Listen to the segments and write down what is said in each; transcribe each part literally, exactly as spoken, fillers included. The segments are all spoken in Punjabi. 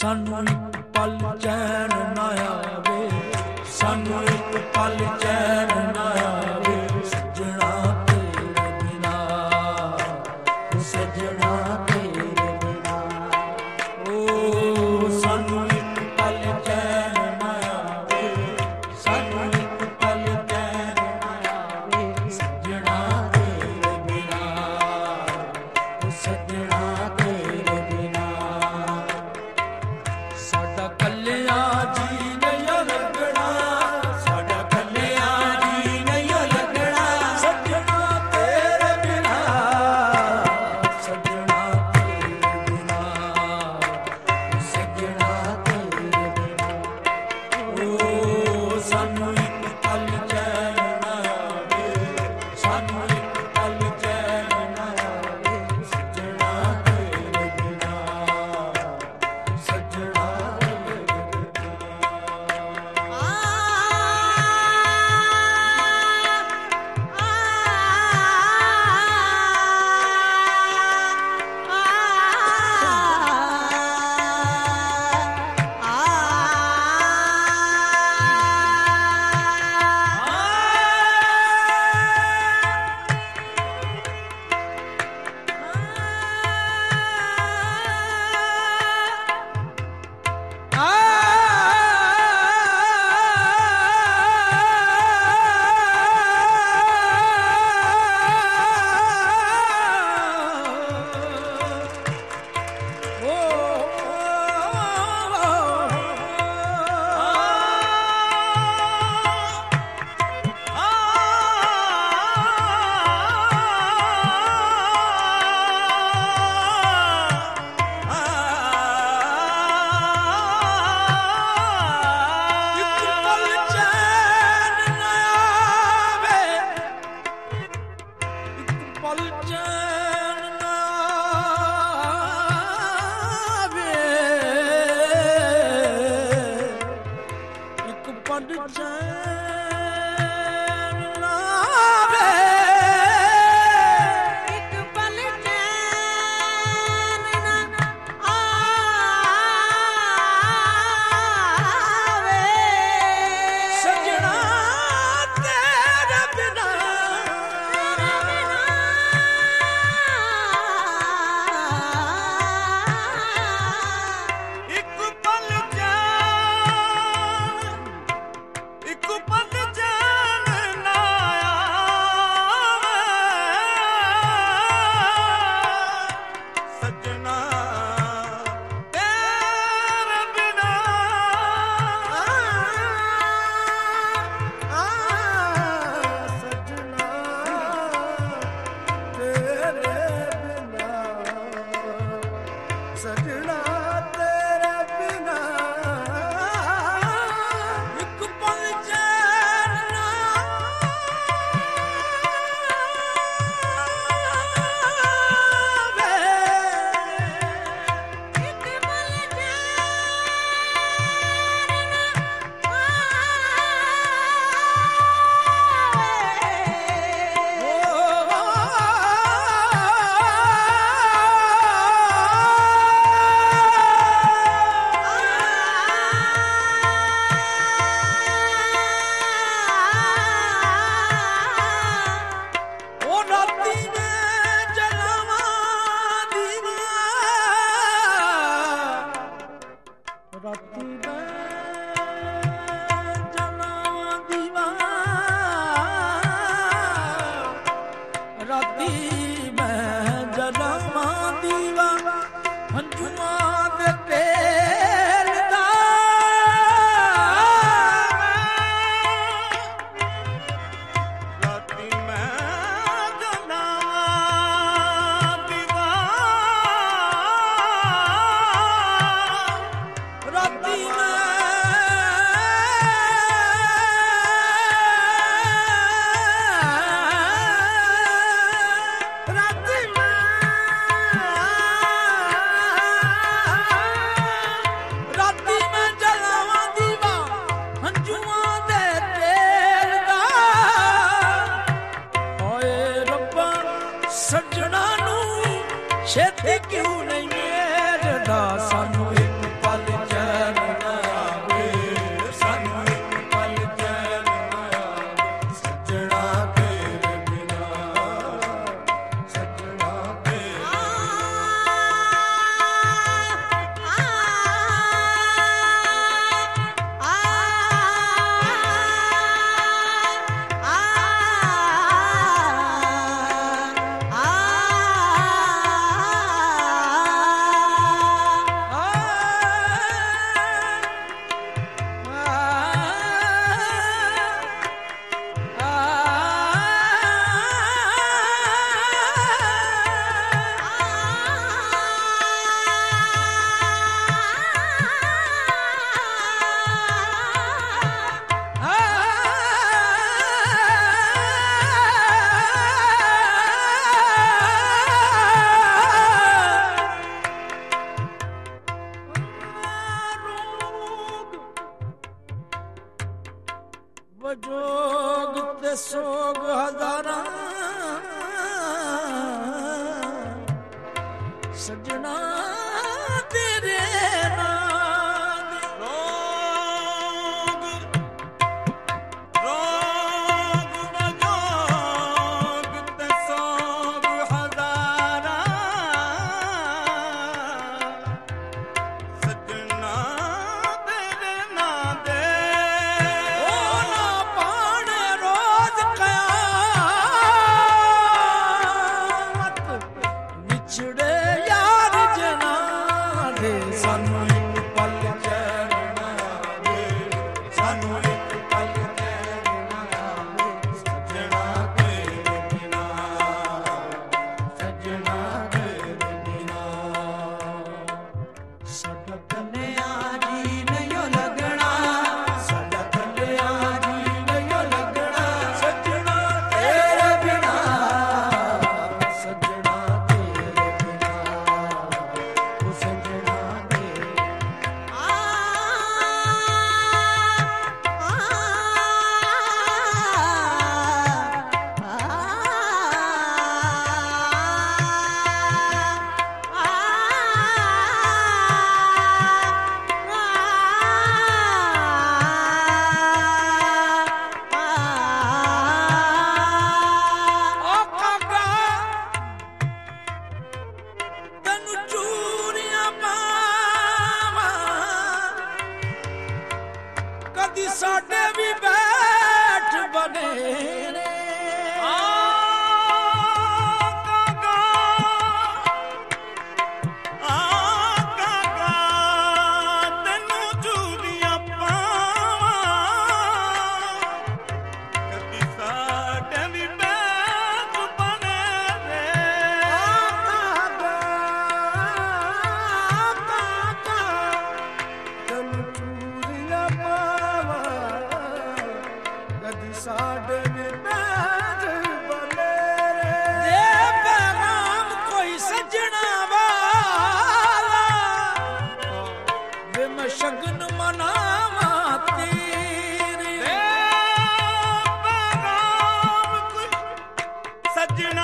ਸਾਨੂੰ ਇੱਕ ਪਲ ਚੈਨ ਨਾ ਆਵੇ, ਸਾਨੂੰ ਇੱਕ ਪਲ ਚੈਨ ਨਾ ਆਵੇ, ਸੱਜਣਾ ਤੇਰੇ ਬਿਨਾ, ਸੱਜਣਾ ਤੇਰੇ ਬਿਨਾ। ਓ ਸਾਨੂੰ ਇੱਕ ਪਲ ਚੈਨ ਨਾ ਆਵੇ, ਸਾਨੂੰ ਇੱਕ ਪਲ ਚੈਨ ਨਾ ਆਵੇ, ਸੱਜਣਾ ਤੇਰੇ ਬਿਨਾ, ਸੱਜਣਾ ਤੇਰੇ ਬਿਨਾ। ਸਾਡਾ ਕੱਲਿਆਂ ਜੀ ਨਹੀਂ ਲੱਗਣਾ, ਸਾਡਾ ਕੱਲਿਆਂ ਜੀ ਨਹੀਂ ਲੱਗਣਾ, ਸੱਜਣਾ ਤੇਰੇ ਬਿਨਾ, ਸੱਜਣਾ ਤੇਰੇ ਬਿਨਾ, ਸੱਜਣਾ ਤੇਰੇ ਬਿਨਾ। ਓ ਸਾਨੂੰ ਇੱਕ ਪਲ ਚੈਨ ਨਾ ਆਵੇ, ਸਾਨੂੰ ਇੱਕ ਪਲ ਚੈਨ ਨਾ ਆਵੇ, ਸੱਜਣਾ ਤੇਰੇ ਬਿਨਾ, ਸੱਜਣਾ ਤੇਰੇ ਬਿਨਾ। ਛੇਤੀ ਕਿਉਂ ਨਹੀਂ ਮੇਰਦਾ ਸਾਨੂੰ ਇੱਕ ਪਲ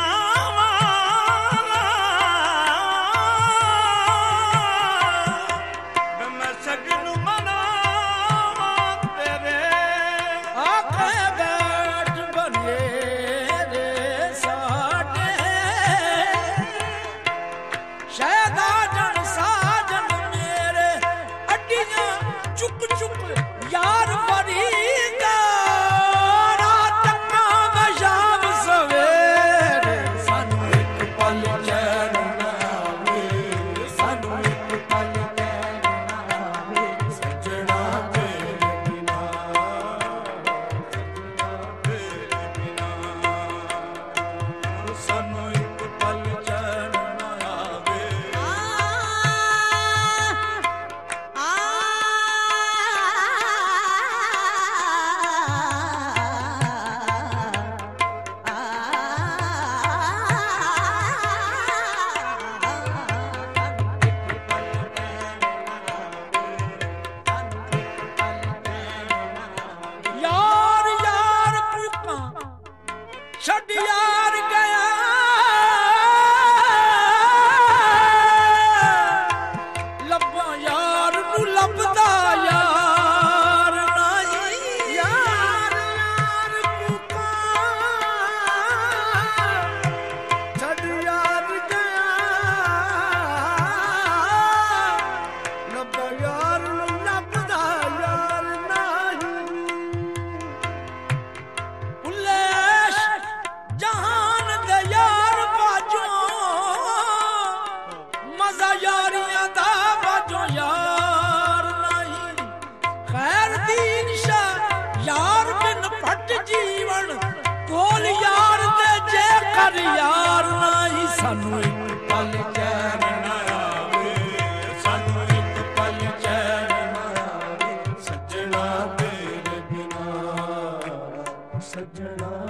ਛੱਡ ਯਾਰ ਗਿਆ ਲੱਭਾਂ ਯਾਰ ਨੂੰ ਲੱਭਦਾ ਯਾਰ ਨਹੀਂ ਯਾਰ ਯਾਰ ਕੂਕਾਂ ਛੱਡ ਯਾਰ ਗਿਆ ਲੱਭਾਂ ਯਾਰ ਨੂੰ ਲੱਭਦਾ ਯਾਰ ਨਹੀਂ ਜਹਾਨ ਦੇ ਯਾਰ ਬਾਜੋ ਮਜ਼ਾ ਯਾਰੀਆਂ ਦਾ ਬਾਜੋ ਯਾਰ ਨਹੀਂ ਖੈਰ ਦੀਨ ਸ਼ਾਹ ਯਾਰ ਬਿਨ ਫਟ ਜੀਵਨ ਕੋਲ ਯਾਰ ਦੇ ਜੇ ਕਰ ਯਾਰ ਨਹੀਂ ਸਾਨੂੰ ਇੱਕ ਪਲ ਚੈਨ ਨਾ ਆਵੇ ਸਾਨੂੰ ਇੱਕ ਪਲ ਚੈਨ ਨਾ ਆਵੇ ਸੱਜਣਾ ਤੇਰੇ ਬਿਨਾ ਸੱਜਣਾ